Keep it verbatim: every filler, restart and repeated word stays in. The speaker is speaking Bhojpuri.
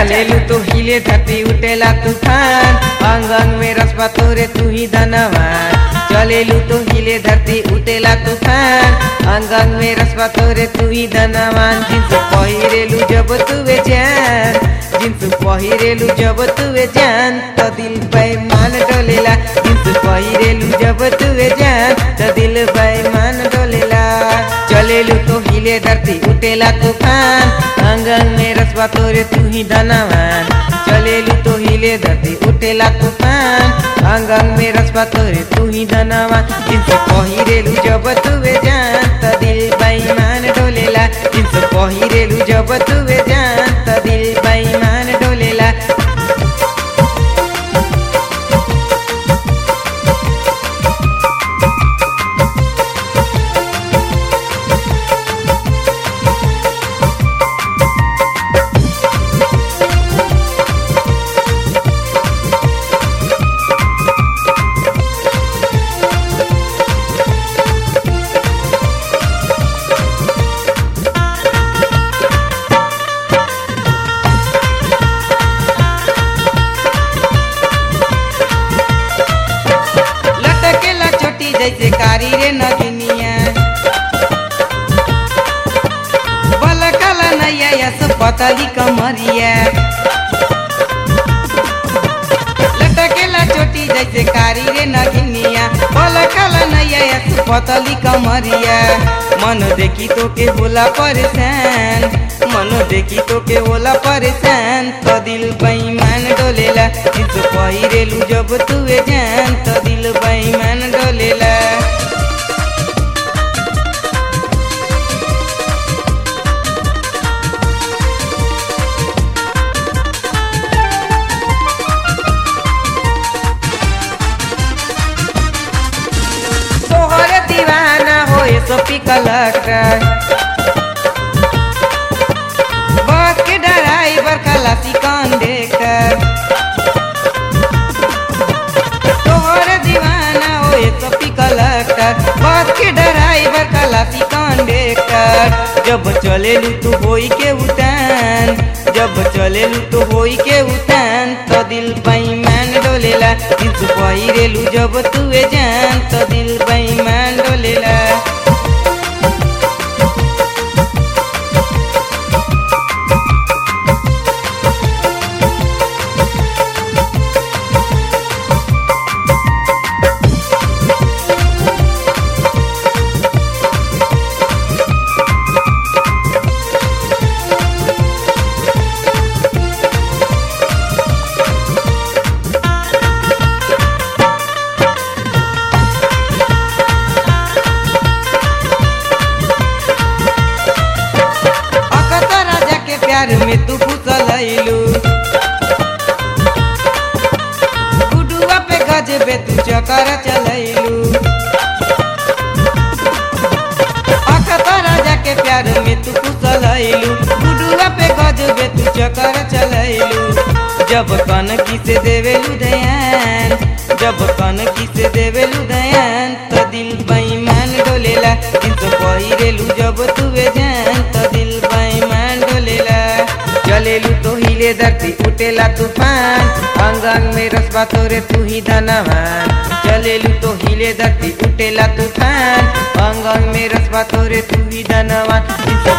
चलेलू तो हिले धरती उठेला तूफान, अंग अंग में रसवा तोरे तू ही धनवान। चलेलू तो हिले धरती उठेला तूफान, अंग अंग में रसवा तोरे तू ही धनवान। जिन्स पहिरेलू जब तुवे जान, जिन्स पहिरेलू जब तुवे जान, तो दिल बेईमान डोलेला। जिन्स पहिरेलू जब तुवे जान, तो दिल बेईमान डोलेला। चलेलू तो हिले धरती उठेला तूफान, अंग अंग में रसवा तोरे तू ही धनवान। चलेलू तो हिले धरती उठेला तूफान, अंग अंग में रसवा तोरे तू ही धनवान। जिन्स पहिरेलू जब तुवे जान, तो दिल बेईमान डोलेला। जिन्स पहिरेलू जब तुवे जान, तो दिल बेईमान डोलेला। जैसे कारी रे नगिनिया, बलकला नैया यस पतली कमरिया। लटकेला चोटी जैसे कारी रे नगिनिया, बलकला नैया यस पतली कमरिया। मन देखी तो के होला परेशान, मन देखी तो के होला परेशान, तो दिल बेईमान डोलेला। जिन्स पहिरेलू जब तुवे जान, तो दिल बेईमान डोलेला। तोहरे दीवाना होए सो पिकलका, बस के ड्राइवर खलासी कौन देखकर। तोहरे दीवाना होए तो पिकलका, बस के ड्राइवर खलासी कौन देखकर। जब चलेलू तो होई के उतान, जब चलेलू तो होई के उतान, तो दिल बेईमान डोलेला। जिन्स पहिरेलू जब तुवे जान, तो दिल बेईमान डोलेला। प्यार में तू फुसलैलू, गुडुआ पे गजबे तू चकर चलैलू। अखता राजा के प्यार में तू फुसलैलू, गुडुआ पे गजबे तू चकर चलैलू। जब कनकी से देवेलू ध्यान, जब कनकी से देवेलू ध्यान, तो दिल बेईमान डोलेला। जिन्स पहिरेलू जब तुवे जान, तो दिल बेईमान डोलेला। चलेलू तो हिले धरती उठेला तूफान, अंग अंग में रसवा तोरे तू ही धनवान। चलेलू तो हिले धरती उठेला तूफान, अंग अंग में रसवा तोरे तू ही धनवान।